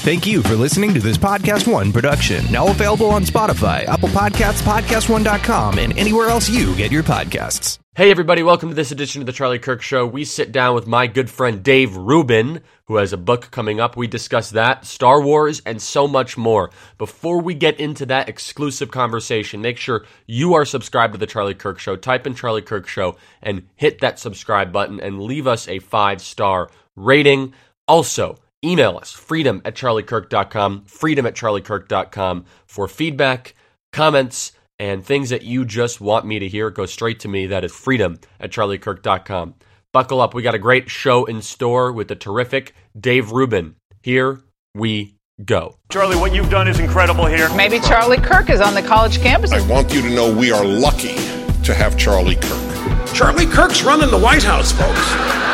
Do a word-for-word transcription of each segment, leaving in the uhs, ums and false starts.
Thank you for listening to this Podcast One production. Now available on Spotify, Apple Podcasts, podcast one dot com, and anywhere else you get your podcasts. Hey everybody, welcome to this edition of The Charlie Kirk Show. We sit down with my good friend Dave Rubin, who has a book coming up. We discuss that, Star Wars, and so much more. Before we get into that exclusive conversation, make sure you are subscribed to The Charlie Kirk Show. Type in Charlie Kirk Show and hit that subscribe button and leave us a five-star rating. Also, email us, freedom at charlie kirk dot com, freedom at charlie kirk dot com for feedback, comments, and things that you just want me to hear. Go straight to me. That is freedom at charlie kirk dot com. Buckle up. We got a great show in store with the terrific Dave Rubin. Here we go. Charlie, what you've done is incredible here. Maybe Charlie Kirk is on the college campus. I want you to know we are lucky to have Charlie Kirk. Charlie Kirk's running the White House, folks.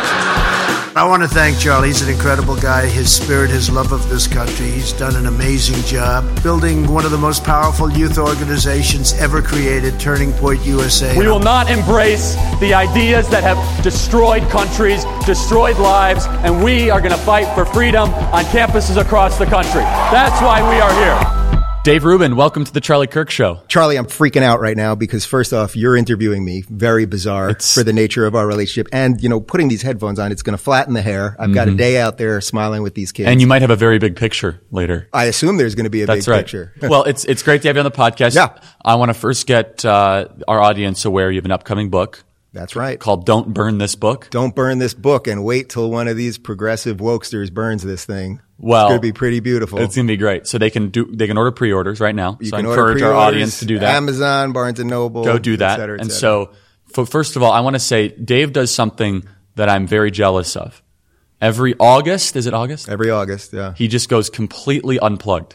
I want to thank Charlie. He's an incredible guy. His spirit, his love of this country. He's done an amazing job building one of the most powerful youth organizations ever created, Turning Point U S A. We will not embrace the ideas that have destroyed countries, destroyed lives, and we are going to fight for freedom on campuses across the country. That's why we are here. Dave Rubin, welcome to the Charlie Kirk Show. Charlie, I'm freaking out right now because first off, you're interviewing me. Very bizarre it's, for the nature of our relationship. And, you know, putting these headphones on, it's going to flatten the hair. I've mm-hmm. got a day out there smiling with these kids. And you might have a very big picture later. I assume there's going to be a That's big right. picture. Well, it's it's great to have you on the podcast. Yeah. I want to first get uh, our audience aware you have an upcoming book. That's right. Called Don't Burn This Book. Don't burn this book and wait till one of these progressive wokesters burns this thing. Well, it's going to be pretty beautiful. It's going to be great. So they can do, they can order pre-orders right now. You so can I encourage our audience to do that. Amazon, Barnes and Noble. Go do that. Et cetera, et and cetera. so, for, first of all, I want to say Dave does something that I'm very jealous of. Every August, is it August? Every August, yeah. He just goes completely unplugged.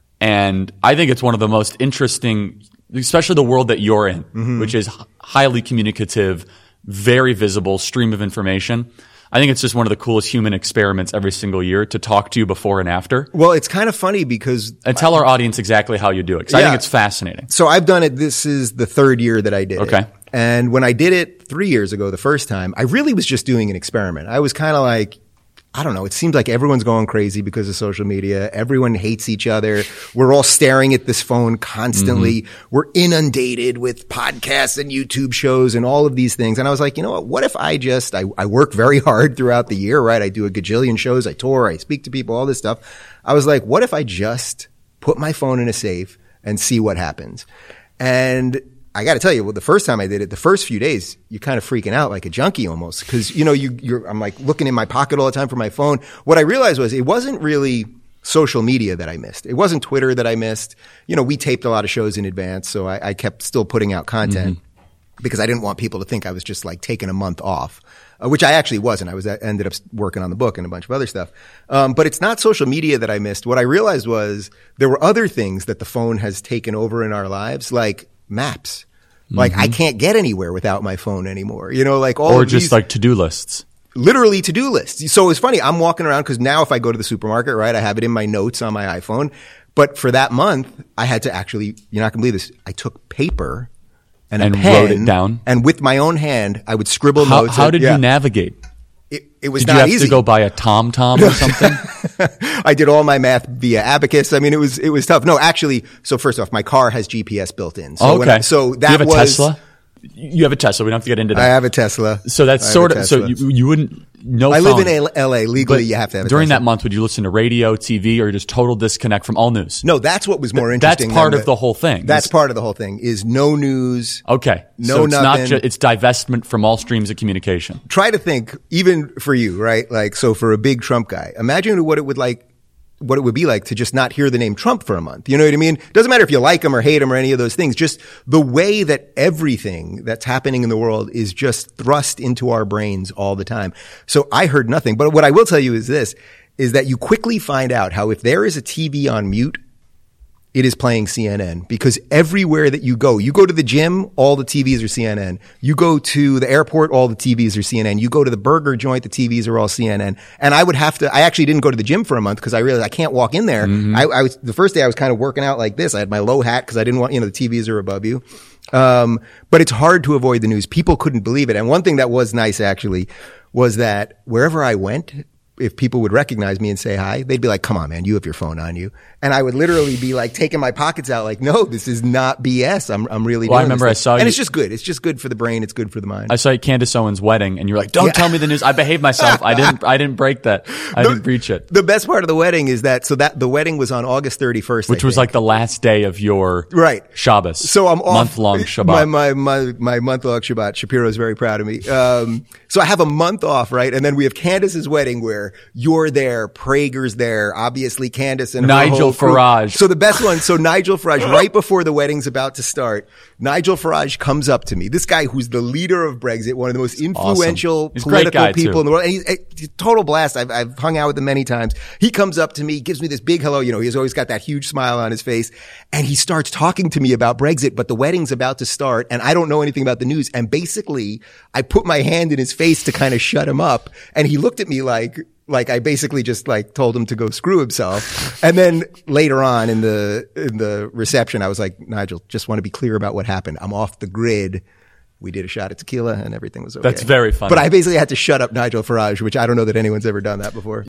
And I think it's one of the most interesting, especially the world that you're in, mm-hmm. which is highly communicative, very visible stream of information. I think it's just one of the coolest human experiments every single year to talk to you before and after. Well, it's kind of funny because... And tell our audience exactly how you do it, because yeah. I think it's fascinating. So I've done it. This is the third year that I did okay. it. Okay. And when I did it three years ago, the first time, I really was just doing an experiment. I was kind of like... I don't know. It seems like everyone's going crazy because of social media. Everyone hates each other. We're all staring at this phone constantly. Mm-hmm. We're inundated with podcasts and YouTube shows and all of these things. And I was like, you know what? What if I just, I, I work very hard throughout the year, right? I do a gajillion shows. I tour. I speak to people, all this stuff. I was like, what if I just put my phone in a safe and see what happens? And I got to tell you, well, the first time I did it, the first few days, you're kind of freaking out like a junkie almost because, you know, you, you're, I'm like looking in my pocket all the time for my phone. What I realized was it wasn't really social media that I missed. It wasn't Twitter that I missed. You know, we taped a lot of shows in advance, so I, I kept still putting out content mm-hmm. because I didn't want people to think I was just like taking a month off, uh, which I actually wasn't. I was I ended up working on the book and a bunch of other stuff. Um, but it's not social media that I missed. What I realized was there were other things that the phone has taken over in our lives, like maps. Like mm-hmm. I can't get anywhere without my phone anymore. You know, like all or of just these, like to-do lists. Literally to-do lists. So it's funny. I'm walking around because now if I go to the supermarket, right, I have it in my notes on my iPhone. But for that month, I had to actually, you're not going to believe this. I took paper and, and a pen wrote it down. And with my own hand, I would scribble how, notes. How and, did yeah. you navigate? It, it was did not you have easy. to go buy a TomTom or something? I did all my math via Abacus. I mean, it was it was tough. No, actually, so first off, my car has G P S built in. So oh, okay. When I, so that Do you have a was, Tesla? You have a Tesla. We don't have to get into that. I have a Tesla. So that's sort of, so you, you wouldn't, no I phone. live in L A. Legally, you have to have a during Tesla. that month, would you listen to radio, T V, or just total disconnect from all news? No, that's what was more Th- interesting. That's part than of the whole thing. That's part of the whole thing is no news. Okay. No so it's nothing. not ju- it's divestment from all streams of communication. Try to think, even for you, right? Like, so for a big Trump guy, imagine what it would like, what it would be like to just not hear the name Trump for a month. You know what I mean? Doesn't matter if you like him or hate him or any of those things. Just the way that everything that's happening in the world is just thrust into our brains all the time. So I heard nothing. But what I will tell you is this, is that you quickly find out how if there is a T V on mute, it is playing C N N because everywhere that you go, you go to the gym, all the T Vs are C N N. You go to the airport, all the T Vs are C N N. You go to the burger joint, the T Vs are all C N N. And I would have to, I actually didn't go to the gym for a month because I realized I can't walk in there. Mm-hmm. I, I was, the first day I was kind of working out like this. I had my low hat because I didn't want, you know, the T Vs are above you. Um, but it's hard to avoid the news. People couldn't believe it. And one thing that was nice actually was that wherever I went, if people would recognize me and say hi, they'd be like, come on, man, you have your phone on you. And I would literally be like taking my pockets out like, no, this is not B S. I'm, I'm really well, doing I remember this I saw and you. And it's just good. It's just good for the brain. It's good for the mind. I saw you at Candace Owens' wedding and you were like, don't Yeah. tell me the news. I behaved myself. I didn't, I didn't break that. I The- didn't breach it. The best part of the wedding is that, so that the wedding was on August thirty-first. Which I was think. like the last day of your Right. Shabbos. So I'm off. Month-long Shabbat. My, my, my, my month-long Shabbat. Shapiro's very proud of me. Um, so I have a month off, right? And then we have Candace's wedding where you're there, Prager's there, obviously Candace and her Nigel whole crew. Farage. So the best one, so Nigel Farage, right before the wedding's about to start, Nigel Farage comes up to me. This guy who's the leader of Brexit, one of the most influential Awesome. He's a great political guy, people too. in the world. And he's a he's a total blast. I've, I've hung out with him many times. He comes up to me, gives me this big hello. You know, he's always got that huge smile on his face. And he starts talking to me about Brexit, but the wedding's about to start and I don't know anything about the news. And basically, I put my hand in his face to kind of shut him up. And he looked at me like, like I basically just like told him to go screw himself. And then later on in the, in the reception, I was like, Nigel, just want to be clear about what happened. I'm off the grid. We did a shot of tequila and everything was okay. That's very funny. But I basically had to shut up Nigel Farage, which I don't know that anyone's ever done that before.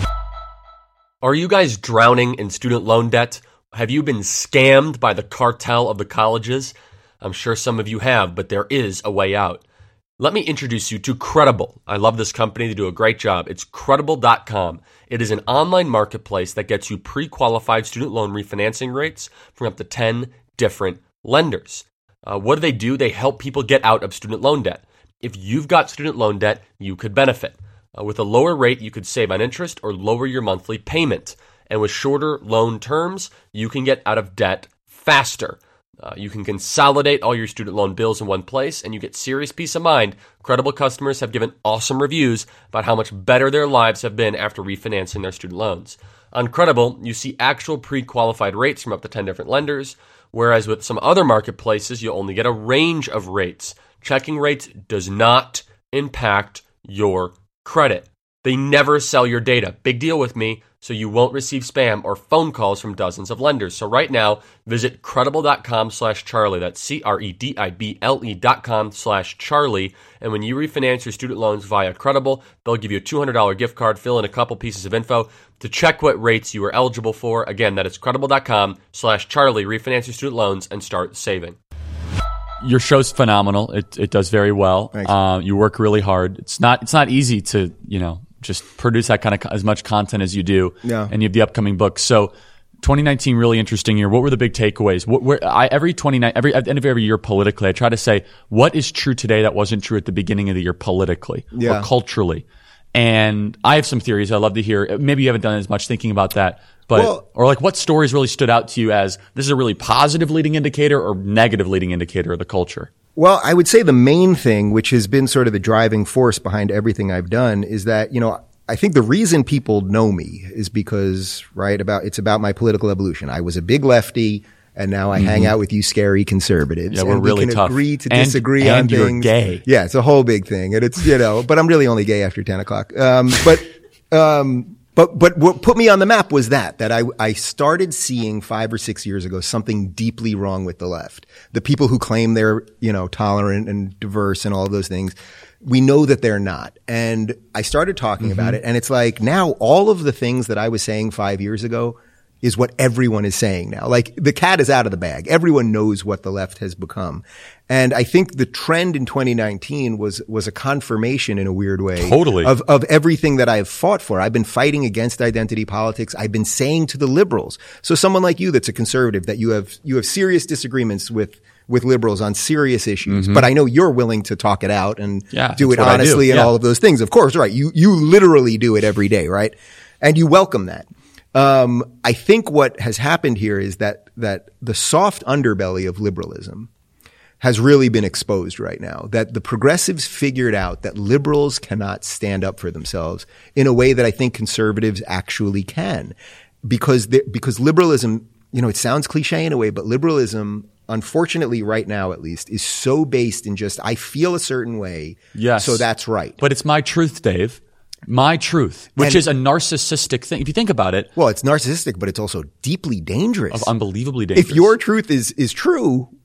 Are you guys drowning in student loan debt? Have you been scammed by the cartel of the colleges? I'm sure some of you have, but there is a way out. Let me introduce you to Credible. I love this company. They do a great job. It's credible dot com. It is an online marketplace that gets you pre-qualified student loan refinancing rates from up to ten different lenders. Uh, what do they do? They help people get out of student loan debt. If you've got student loan debt, you could benefit. Uh, with a lower rate, you could save on interest or lower your monthly payment. And with shorter loan terms, you can get out of debt faster. Uh, you can consolidate all your student loan bills in one place and you get serious peace of mind. Credible customers have given awesome reviews about how much better their lives have been after refinancing their student loans. On Credible, you see actual pre-qualified rates from up to ten different lenders, whereas with some other marketplaces, you'll only get a range of rates. Checking rates does not impact your credit. They never sell your data. Big deal with me, so you won't receive spam or phone calls from dozens of lenders. So right now, visit credible.com slash Charlie. That's C-R-E-D-I-B-L-E dot com slash Charlie. And when you refinance your student loans via Credible, they'll give you a two hundred dollars gift card, fill in a couple pieces of info to check what rates you are eligible for. Again, that is credible.com slash Charlie. Refinance your student loans and start saving. Your show's phenomenal. It it does very well. Thanks. Uh, you work really hard. It's not it's not easy to, you know, just produce that kind of as much content as you do. Yeah. And you have the upcoming books. So twenty nineteen, really interesting year. What were the big takeaways? What where I every twenty-nine every at the end of every year politically, I try to say what is true today that wasn't true at the beginning of the year politically Yeah. or culturally. And I have some theories. I'd love to hear. Maybe you haven't done as much thinking about that. But, Well- or like what stories really stood out to you as this is a really positive leading indicator or negative leading indicator of the culture? Well, I would say the main thing, which has been sort of the driving force behind everything I've done, is that, you know, I think the reason people know me is because, right, about it's about my political evolution. I was a big lefty, and now I mm-hmm. hang out with you scary conservatives. Yeah, we're and we really can tough. agree to and, disagree and on you're things. Gay. Yeah, it's a whole big thing, and it's, you know, but I'm really only gay after ten o'clock. Um, but, um, But but what put me on the map was that that I I started seeing five or six years ago something deeply wrong with the left. The people who claim they're, you know, tolerant and diverse and all of those things, we know that they're not. And I started talking mm-hmm. about it, and it's like now all of the things that I was saying five years ago is what everyone is saying now. Like the cat is out of the bag. Everyone knows what the left has become. And I think the trend in twenty nineteen was, was a confirmation in a weird way. Totally. Of, of everything that I've fought for. I've been fighting against identity politics. I've been saying to the liberals. So someone like you that's a conservative, that you have, you have serious disagreements with, with liberals on serious issues. Mm-hmm. But I know you're willing to talk it out and yeah, do it honestly honestly and yeah. all of those things. Of course, right. You, you literally do it every day, right? And you welcome that. Um, I think what has happened here is that, that the soft underbelly of liberalism has really been exposed right now, that the progressives figured out that liberals cannot stand up for themselves in a way that I think conservatives actually can. Because, because liberalism, you know, it sounds cliche in a way, but liberalism, unfortunately right now at least, is so based in just, I feel a certain way. Yes. So that's right. But it's my truth, Dave. My truth, which And- is a narcissistic thing. If you think about it, Well, it's narcissistic, but it's also deeply dangerous. unbelievably dangerous. If your truth is, is true,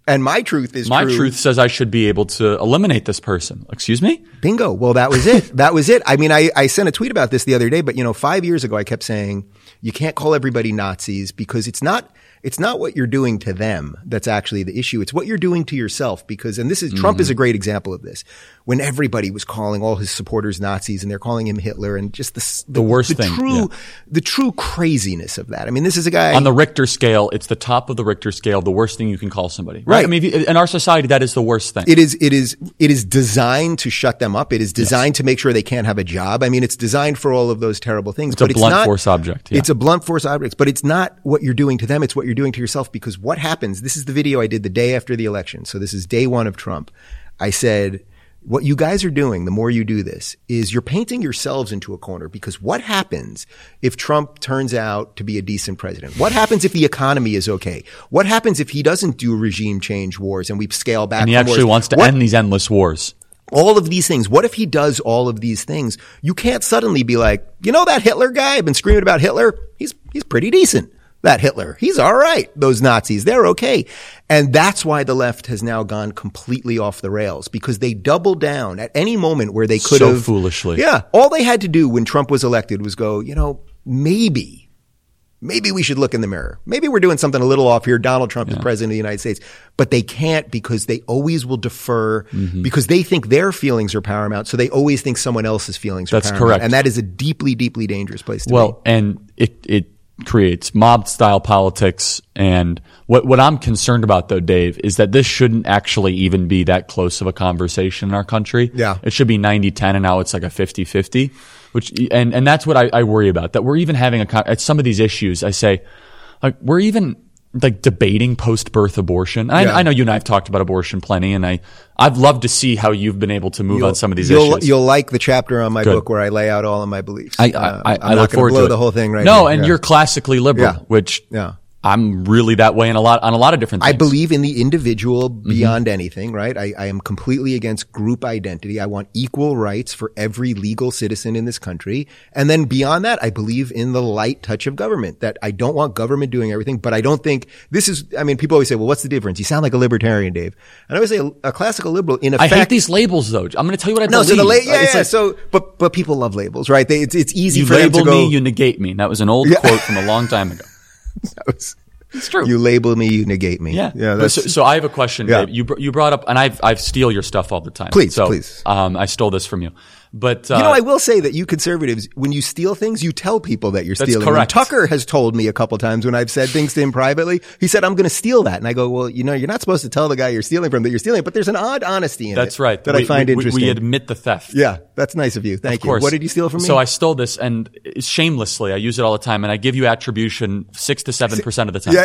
And my truth is My true. truth says I should be able to eliminate this person. Excuse me? Bingo. Well, that was it. That was it. I mean, I, I sent a tweet about this the other day, but you know, five years ago, I kept saying you can't call everybody Nazis because it's not, it's not what you're doing to them that's actually the issue. It's what you're doing to yourself because, and this is, mm-hmm. Trump is a great example of this. When everybody was calling all his supporters Nazis and they're calling him Hitler and just the, the, the worst the thing, true, yeah. the true craziness of that. I mean, this is a guy on the Richter scale. It's the top of the Richter scale. The worst thing you can call somebody, right? Right. I mean, in our society, that is the worst thing. It is, it is, it is designed to shut them up. It is designed yes. to make sure they can't have a job. I mean, it's designed for all of those terrible things. It's but a blunt it's not, force object. Yeah. It's a blunt force object, but it's not what you're doing to them. It's what you're doing to yourself because what happens, this is the video I did the day after the election. So this is day one of Trump. I said, what you guys are doing, the more you do this, is you're painting yourselves into a corner because what happens if Trump turns out to be a decent president? What happens if the economy is okay? What happens if he doesn't do regime change wars and we scale back? And he from actually wars? wants to what, end these endless wars. All of these things. What if he does all of these things? You can't suddenly be like, you know that Hitler guy? I've been screaming about Hitler. He's, he's pretty decent. That Hitler. He's all right. Those Nazis, they're okay. And that's why the left has now gone completely off the rails because they doubled down at any moment where they could so have. So foolishly. Yeah. All they had to do when Trump was elected was go, you know, maybe, maybe we should look in the mirror. Maybe we're doing something a little off here. Donald Trump yeah. is president of the United States. But they can't because they always will defer mm-hmm. because they think their feelings are paramount. So they always think someone else's feelings that's are paramount. Correct. And that is a deeply, deeply dangerous place to well, be. Well, and it, it, creates mob style politics. And what, what I'm concerned about though, Dave, is that this shouldn't actually even be that close of a conversation in our country. Yeah. It should be ninety ten and now it's like a fifty fifty, which, and, and that's what I, I worry about, that we're even having a, at some of these issues, I say, like, we're even like debating post-birth abortion. I, yeah. I know you and I have talked about abortion plenty, and I, I've loved to see how you've been able to move you'll, on some of these you'll, issues. You'll like the chapter on my Good. book where I lay out all of my beliefs. I, I, uh, I, I'm I not look gonna forward blow to it. the whole thing right No, here. and yeah. you're classically liberal, yeah. which yeah. I'm really that way in a lot, on a lot of different things. I believe in the individual beyond mm-hmm. anything, right? I, I am completely against group identity. I want equal rights for every legal citizen in this country. And then beyond that, I believe in the light touch of government, that I don't want government doing everything, but I don't think this is, I mean, people always say, well, what's the difference? You sound like a libertarian, Dave. And I always say a, a classical liberal in effect. I hate these labels though. I'm going to tell you what I no, believe. So the la- yeah, it's yeah. Like, so, but, but people love labels, right? They, it's, it's easy you for them label to go. me, you negate me. That was an old yeah. quote from a long time ago. That was, It's true. You label me, you negate me. Yeah. yeah that's, so, so I have a question, yeah. Dave. You br- you brought up, and I I steal your stuff all the time. Please, so, please. Um, I stole this from you, but uh, you know, I will say that you conservatives, when you steal things, you tell people that you're That's stealing. correct. Them. Tucker has told me a couple times when I've said things to him privately. He said, "I'm going to steal that," and I go, "Well, you know, you're not supposed to tell the guy you're stealing from that you're stealing." But there's an odd honesty in That's it. right. That we, I find we, interesting. We admit the theft. Yeah, that's nice of you. Thank of you. Course. What did you steal from me? So I stole this, and shamelessly, I use it all the time, and I give you attribution six to seven percent of the time. Yeah.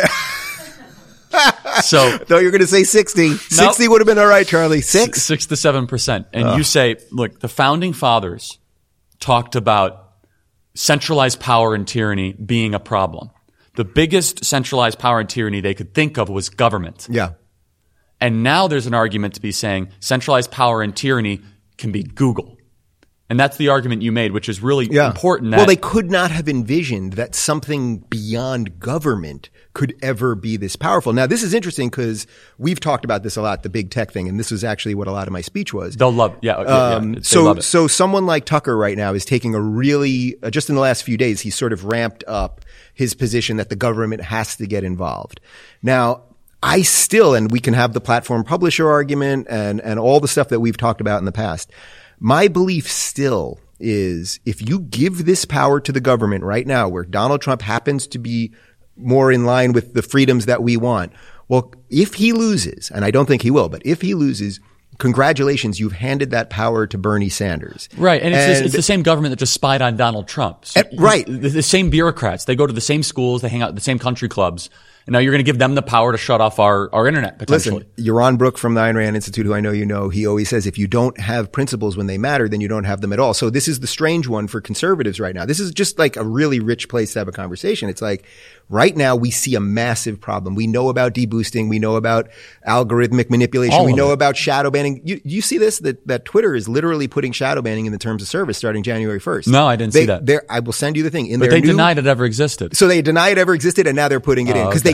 So no, you're going to say sixty. Nope. sixty would have been all right, Charlie. Six, six to seven percent. And uh. you say, look, the founding fathers talked about centralized power and tyranny being a problem. The biggest centralized power and tyranny they could think of was government. Yeah. And now there's an argument to be saying centralized power and tyranny can be Google. And that's the argument you made, which is really yeah. important. That well, they could not have envisioned that something beyond government could ever be this powerful. Now, this is interesting because we've talked about this a lot, the big tech thing, and this is actually what a lot of my speech was. They'll love, yeah. Um, yeah they so, love it. so someone like Tucker right now is taking a really, uh, just in the last few days, he's sort of ramped up his position that the government has to get involved. Now, I still, and we can have the platform publisher argument and, and all the stuff that we've talked about in the past. My belief still is if you give this power to the government right now, where Donald Trump happens to be more in line with the freedoms that we want, well, if he loses, and I don't think he will, but if he loses, congratulations, you've handed that power to Bernie Sanders. Right, and, and it's, it's the same government that just spied on Donald Trump. So and, right. The, the same bureaucrats. They go to the same schools, they hang out at the same country clubs. And now you're going to give them the power to shut off our, our internet, potentially. Listen, Yaron Brook from the Ayn Rand Institute, who I know you know, he always says if you don't have principles when they matter, then you don't have them at all. So this is the strange one for conservatives right now. This is just like a really rich place to have a conversation. It's like right now we see a massive problem. We know about deboosting. We know about algorithmic manipulation. All we of know it. about shadow banning. You, you see this, that, that Twitter is literally putting shadow banning in the terms of service starting January first. No, I didn't they, see that. I will send you the thing. In but their they new, denied it ever existed. So they denied it ever existed, and now they're putting it oh, in because okay. they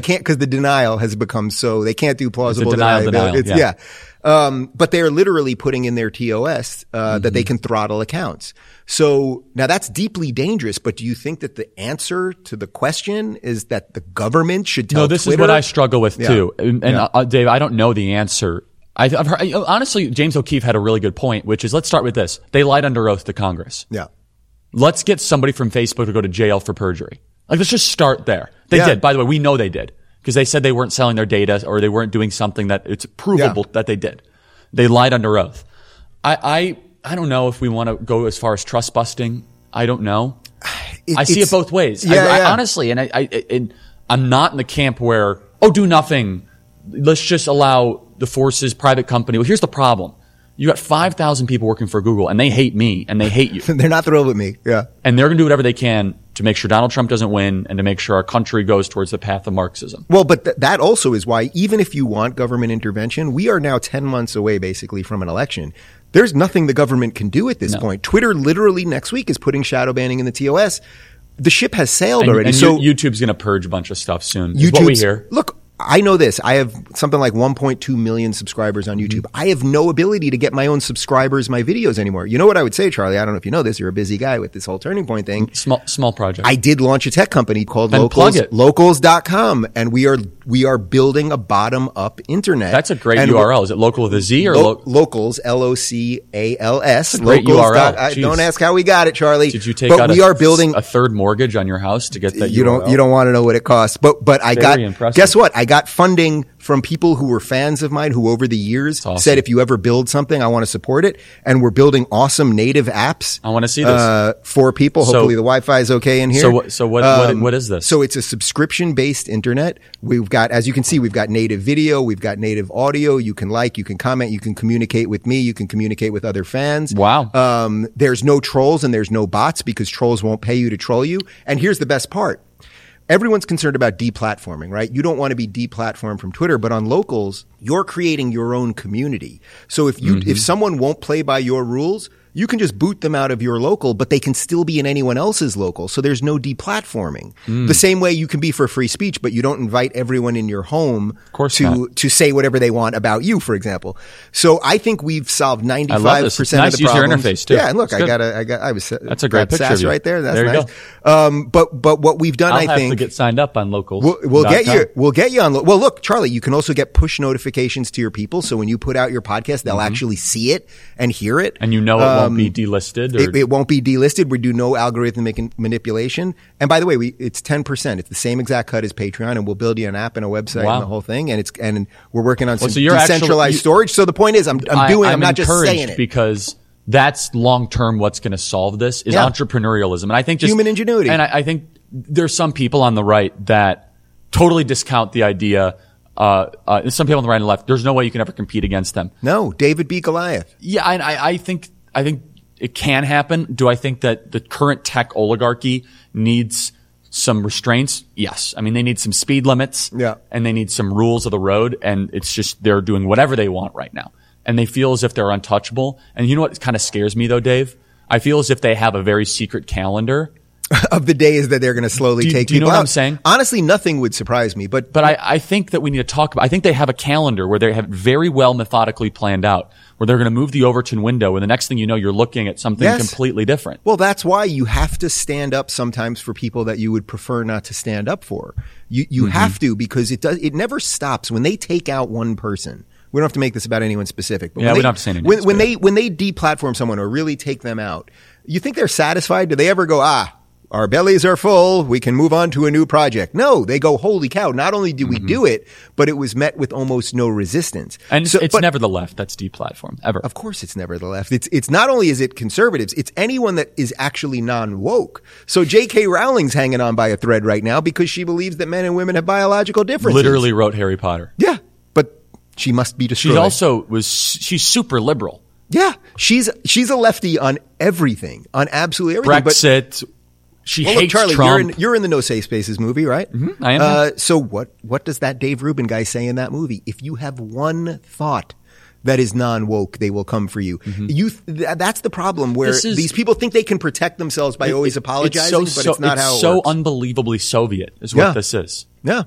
can't because the denial has become so they can't do plausible It's a denial, deniability. denial, It's, yeah. yeah. Um, but they're literally putting in their T O S uh, Mm-hmm. that they can throttle accounts. So now that's deeply dangerous. But do you think that the answer to the question is that the government should tell No, this Twitter? is what I struggle with Yeah. too. And, and Yeah. uh, Dave, I don't know the answer. I, I've heard, honestly, James O'Keefe had a really good point, which is let's start with this. They lied under oath to Congress. Yeah. Let's get somebody from Facebook to go to jail for perjury. Like, let's just start there. They Yeah. did. By the way, we know they did because they said they weren't selling their data or they weren't doing something that it's provable Yeah. that they did. They lied under oath. I, I, I don't know if we want to go as far as trust busting. I don't know. It- I see it's- it both ways. Yeah, I, yeah. I, honestly, and I, I, and I'm not in the camp where, oh, do nothing. Let's just allow the forces, private company. Well, here's the problem. You got five thousand people working for Google and they hate me and they hate you. They're not thrilled with me. Yeah. And they're going to do whatever they can to make sure Donald Trump doesn't win and to make sure our country goes towards the path of Marxism. Well, but th- that also is why, even if you want government intervention, we are now ten months away basically from an election. There's nothing the government can do at this No. point. Twitter literally next week is putting shadow banning in the T O S. The ship has sailed And, already. and so you- YouTube's going to purge a bunch of stuff soon. Is what we YouTube's- hear. Look, I know this. I have something like one point two million subscribers on YouTube. I have no ability to get my own subscribers my videos anymore. You know what I would say, Charlie? I don't know if you know this. You're a busy guy with this whole Turning Point thing. Small, small project. I did launch a tech company called Then Locals, plug it. locals dot com, and we are we are building a bottom up internet. That's a great And U R L. Is it local with a Z or Lo- lo- Locals, L O C A L S. That's a great Locals U R L. dot- I- Jeez. Don't ask how we got it, Charlie. Did you take but out we a, are building a third mortgage on your house to get that you U R L? don't you don't want to know what it costs. But but I Very got impressive. guess what? I got funding from people who were fans of mine who over the years awesome. said if you ever build something, I want to support it. And we're building awesome native apps. I want to see this. Uh, for people. So- Hopefully the Wi-Fi is okay in here. So what- so what- what- what is this? So it's a subscription based internet. We've got, as you can see, we've got native video, we've got native audio. You can like, you can comment, you can communicate with me, you can communicate with other fans. Wow. Um, there's no trolls and there's no bots because trolls won't pay you to troll you. And here's the best part. Everyone's concerned about deplatforming, right? You don't want to be deplatformed from Twitter, but on Locals, you're creating your own community. So if you, Mm-hmm. if someone won't play by your rules, you can just boot them out of your local, but they can still be in anyone else's local. So there's no deplatforming. Mm. The same way you can be for free speech, but you don't invite everyone in your home course to, not. to say whatever they want about you, for example. So I think we've solved ninety-five I love this. percent It's of nice the user problems. interface, too. Yeah, and look, It's I good. got a, I got, I was, That's a great got picture sass of you. right there. That's There you nice. Um, but, but what we've done, I'll I have think. to get signed up on Locals. We'll, we'll get dot com. you. We'll get you on. lo- Well, look, Charlie, you can also get push notifications to your people. So when you put out your podcast, they'll actually see it and hear it. Mm-hmm. And you know it won't Um, be delisted. Or, It, it won't be delisted. We do no algorithmic manipulation. And by the way, we it's ten percent. It's the same exact cut as Patreon, and we'll build you an app and a website Wow. and the whole thing. And it's and we're working on Well, some so you're actually- decentralized you- storage. So the point is, I'm I'm I- doing. I'm, I'm not just encouraged saying it. because that's long term. What's going to solve this is Yeah. entrepreneurialism, and I think just Human ingenuity. And I, I think there's some people on the right that totally discount the idea. Uh, uh, and some people on the right and left. There's no way you can ever compete against them. No, David beat Goliath. Yeah, I, I, I think I think it can happen. Do I think that the current tech oligarchy needs some restraints? Yes. I mean, they need some speed limits. Yeah. And they need some rules of the road. And it's just they're doing whatever they want right now. And they feel as if they're untouchable. And you know what kind of scares me though, Dave? I feel as if they have a very secret calendar. Of the days that they're going to slowly Do you- take do you know people what out. I'm saying? Honestly, nothing would surprise me. But But I, I think that we need to talk about, I think they have a calendar where they have very well methodically planned out, where they're going to move the Overton window. And the next thing you know, you're looking at something Yes. completely different. Well, that's why you have to stand up sometimes for people that you would prefer not to stand up for. You you Mm-hmm. have to because it does it never stops when they take out one person. We don't have to make this about anyone specific. But Yeah, when we they, don't have to say any when, names, when but- they when they deplatform someone or really take them out, you think they're satisfied? Do they ever go, ah, our bellies are full, we can move on to a new project? No, they go, holy cow! Not only did we do it, but it was met with almost no resistance. Mm-hmm. And So- it's but- never the left that's deplatformed, ever. Of course, it's never the left. It's it's not only is it conservatives, it's anyone that is actually non-woke. So J K. Rowling's hanging on by a thread right now because she believes that men and women have biological differences. Literally wrote Harry Potter. yeah, but she must be destroyed. She also was, she's super liberal. yeah, she's she's a lefty on everything, on absolutely everything. But Brexit. She well, look, hates Charlie, Trump. you're in you're in the No Safe Spaces movie, right? Mhm, I am. Uh, so what what does that Dave Rubin guy say in that movie? If you have one thought that is non-woke, they will come for you. You th- that's the problem where This is- these people think they can protect themselves by always It- apologizing, it's so, but so- it's not it's how it so works. unbelievably Soviet is what Yeah. this is. yeah.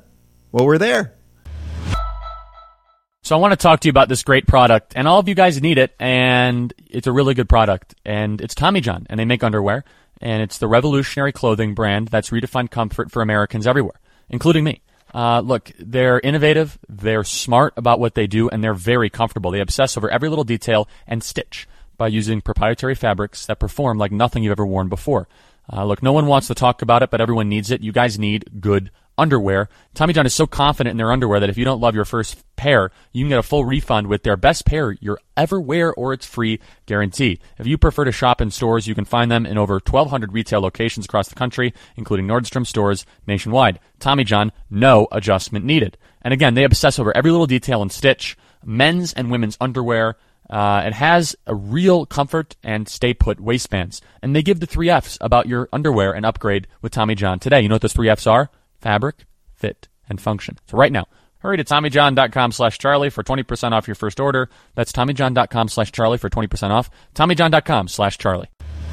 Well, we're there. So I want to talk to you about this great product, and all of you guys need it, and it's a really good product, and it's Tommy John, and they make underwear, and it's the revolutionary clothing brand that's redefined comfort for Americans everywhere, including me. Uh, look, they're innovative, they're smart about what they do, and they're very comfortable. They obsess over every little detail and stitch by using proprietary fabrics that perform like nothing you've ever worn before. Uh, look, no one wants to talk about it, but everyone needs it. You guys need good underwear. Tommy John is so confident in their underwear that if you don't love your first pair, you can get a full refund with their best pair you'll ever wear, or it's free guarantee. If you prefer to shop in stores, you can find them in over twelve hundred retail locations across the country, including Nordstrom stores nationwide. Tommy John, no adjustment needed. And again, they obsess over every little detail and stitch. Men's and women's underwear. Uh, it has a real comfort and stay-put waistbands. And they give the three F's about your underwear and upgrade with Tommy John today. You know what those three F's are? Fabric, fit, and function. So right now, hurry to TommyJohn.com slash Charlie for twenty percent off your first order. That's TommyJohn.com slash Charlie for twenty percent off. TommyJohn.com slash Charlie.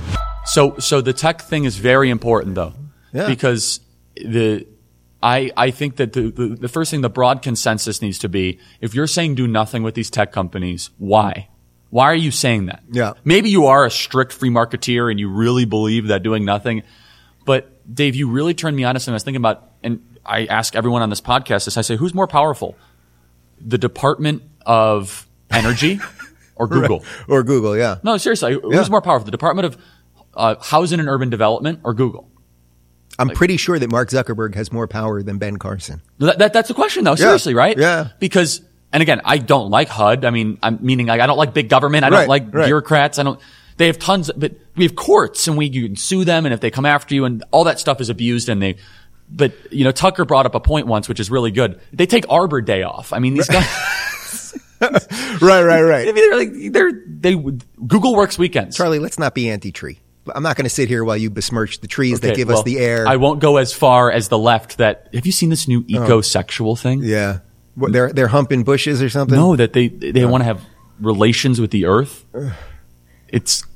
So, so the tech thing is very important, though, yeah. because the I I think that the, the the first thing, the broad consensus needs to be: if you're saying do nothing with these tech companies, why? Why are you saying that? Yeah. Maybe you are a strict free marketeer and you really believe that doing nothing. But Dave, you really turned me on to something I was thinking about, and I ask everyone on this podcast this. I say, who's more powerful, the Department of Energy or Google? Right. Or Google, yeah. No, seriously, who's yeah. more powerful, the Department of uh, Housing and Urban Development or Google? I'm like, pretty sure that Mark Zuckerberg has more power than Ben Carson. That, that, that's the question, though. Seriously, yeah. right? Yeah. Because, and again, I don't like H U D. I mean, I'm meaning like, I don't like big government. I right, don't like right. bureaucrats. I don't. They have tons, of, but we have courts, and we you can sue them, and if they come after you, and all that stuff is abused, and they. But you know, Tucker brought up a point once, which is really good. They take Arbor Day off. I mean, these guys. right, right, right. I mean, they're like they're they Google works weekends. Charlie, let's not be anti-tree. I'm not going to sit here while you besmirch the trees okay, that give well, us the air. I won't go as far as the left. That have you seen this new eco-sexual oh. thing? Yeah, what, they're they're humping bushes or something. No, that they they oh. want to have relations with the earth. It's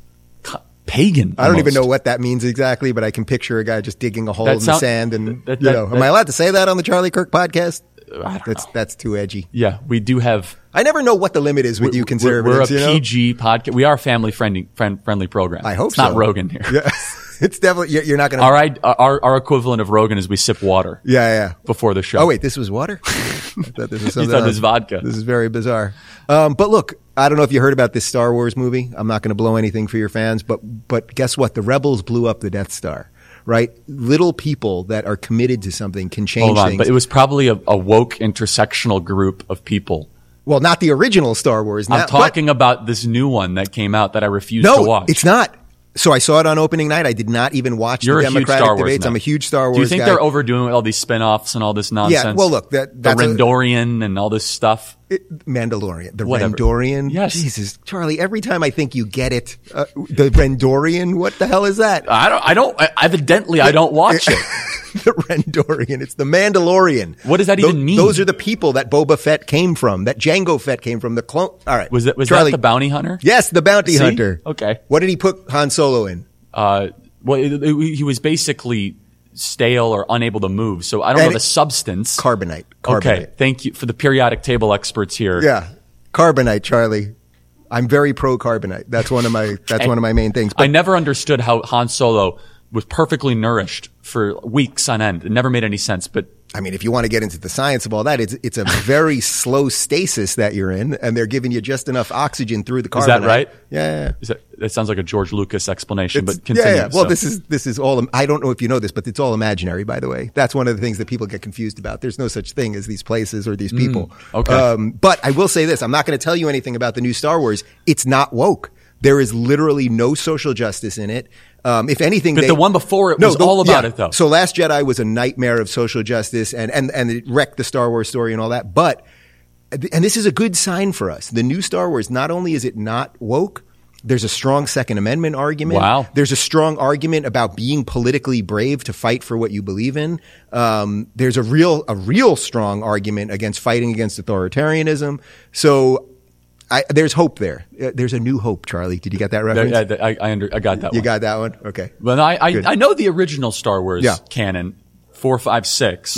pagan. I don't almost. even know what that means exactly, but I can picture a guy just digging a hole that in sound, the sand. And that, that, you know, that, am I allowed to say that on the Charlie Kirk podcast? I don't that's know. that's too edgy. Yeah, we do have. I never know what the limit is with we're, you conservatives. We're a you know? P G podcast. We are a family friendly friend, friendly program. I hope it's so. not Rogan here. Yeah. It's definitely you're not going to. All right, our our equivalent of Rogan is we sip water. Yeah, yeah. Before the show. Oh wait, this was water. I thought this was something you thought else. this was vodka. This is very bizarre. Um, but look, I don't know if you heard about this Star Wars movie. I'm not going to blow anything for your fans, but but guess what? The rebels blew up the Death Star. Right? Little people that are committed to something can change Hold on, things. but it was probably a, a woke intersectional group of people. Well, not the original Star Wars. I'm not, talking but, about this new one that came out that I refused no, to watch. No, it's not. So I saw it on opening night. I did not even watch You're the a huge Democratic Star Wars debates. nut. I'm a huge Star Wars Do you think guy. they're overdoing it with all these spin-offs and all this nonsense? Yeah, well, look, that, that's the Rendorian a, and all this stuff. It, Mandalorian. The Whatever. Rendorian? Yes. Jesus. Charlie, every time I think you get it, uh, the Rendorian, what the hell is that? I don't, I don't, I, evidently I don't watch it. The Rendorian. It's the Mandalorian. What does that Th- even mean? Those are the people that Boba Fett came from, that Jango Fett came from, the clone. All right. Was that, was Charlie, that the bounty hunter? Yes, the bounty See? hunter. Okay. What did he put Han Solo in? Uh, well, it, it, he was basically stale or unable to move. So I don't and know the substance. Carbonite. Carbonite. Okay. Thank you for the periodic table experts here. Yeah. Carbonite, Charlie. I'm very pro carbonite. That's one of my, that's one of my main things. But I never understood how Han Solo was perfectly nourished for weeks on end. It never made any sense, but I mean, if you want to get into the science of all that, it's it's a very slow stasis that you're in, and they're giving you just enough oxygen through the carbonite. Is that right? Yeah. yeah. Is that, that sounds like a George Lucas explanation, It's, but continue. Yeah, yeah. Well, so. this is this is all. I don't know if you know this, but it's all imaginary. By the way, that's one of the things that people get confused about. There's no such thing as these places or these people. Mm, okay. Um, but I will say this: I'm not going to tell you anything about the new Star Wars. It's not woke. There is literally no social justice in it. Um, if anything, but they, the one before it no, was the, all about yeah. it, though. So Last Jedi was a nightmare of social justice, and and and it wrecked the Star Wars story and all that. But and this is a good sign for us. The new Star Wars, not only is it not woke, there's a strong Second Amendment argument. Wow. There's a strong argument about being politically brave to fight for what you believe in. Um, there's a real a real strong argument against fighting against authoritarianism. So. I, there's hope there. Uh, there's a new hope, Charlie. Did you get that reference? I, I, I, under, I got that you one. got that one? Okay. Well, I, I, I know the original Star Wars yeah. canon, four, five, six. Yeah.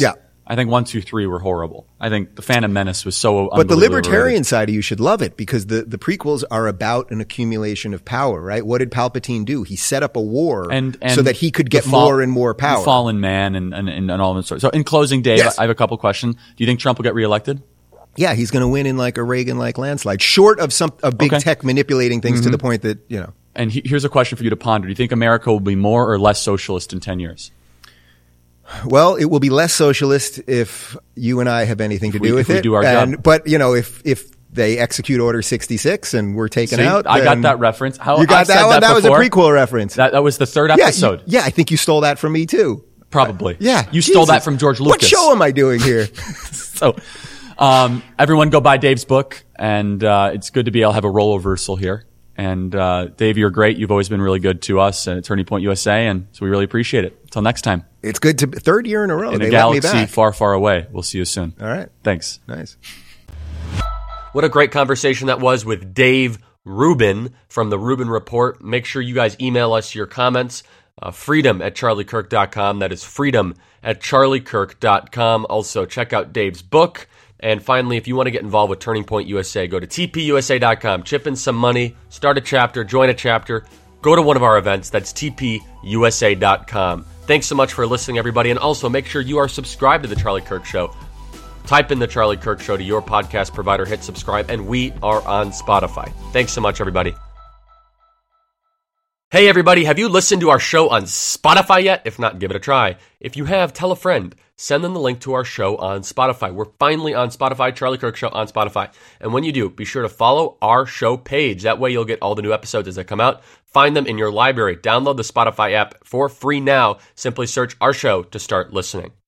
I think one, two, three were horrible. I think The Phantom Menace was so But the libertarian rated. side of you should love it because the, the prequels are about an accumulation of power, right? What did Palpatine do? He set up a war and, and so that he could get fall, more and more power. The fallen man and, and, and all of that. So in closing, Dave, Yes. I have a couple questions. Do you think Trump will get reelected? Yeah, he's going to win in like a Reagan-like landslide, short of some of big Okay. tech manipulating things Mm-hmm. to the point that, you know. And he, here's a question for you to ponder. Do you think America will be more or less socialist in ten years? Well, it will be less socialist if you and I have anything to If we- do with if we it. do our and, job. But, you know, if if they execute Order sixty-six and we're taken See, out. I got then- that reference. How, You got I've said that one? That, was a before. prequel reference. That, that was the third yeah, episode. you- yeah, I think you stole that from me too. Probably. Yeah. You stole Jesus. that from George Lucas. What show am I doing here? So, um, everyone go buy Dave's book, and uh, it's good to be able to have a role reversal here. And uh, Dave, you're great. You've always been really good to us at Turning Point U S A, and so we really appreciate it. Until next time. It's good to third year in a row. In they a let me galaxy back. far, far away. We'll see you soon. All right. Thanks. Nice. What a great conversation that was with Dave Rubin from the Rubin Report. Make sure you guys email us your comments. Uh, freedom at charlie kirk dot com. That is freedom at charlie kirk dot com. Also, check out Dave's book. And finally, if you want to get involved with Turning Point U S A, go to t p u s a dot com. Chip in some money, start a chapter, join a chapter, go to one of our events. That's t p u s a dot com. Thanks so much for listening, everybody. And also, make sure you are subscribed to The Charlie Kirk Show. Type in The Charlie Kirk Show to your podcast provider, hit subscribe, and we are on Spotify. Thanks so much, everybody. Hey, everybody, have you listened to our show on Spotify yet? If not, give it a try. If you have, tell a friend. Send them the link to our show on Spotify. We're finally on Spotify, Charlie Kirk Show on Spotify. And when you do, be sure to follow our show page. That way you'll get all the new episodes as they come out. Find them in your library. Download the Spotify app for free now. Simply search our show to start listening.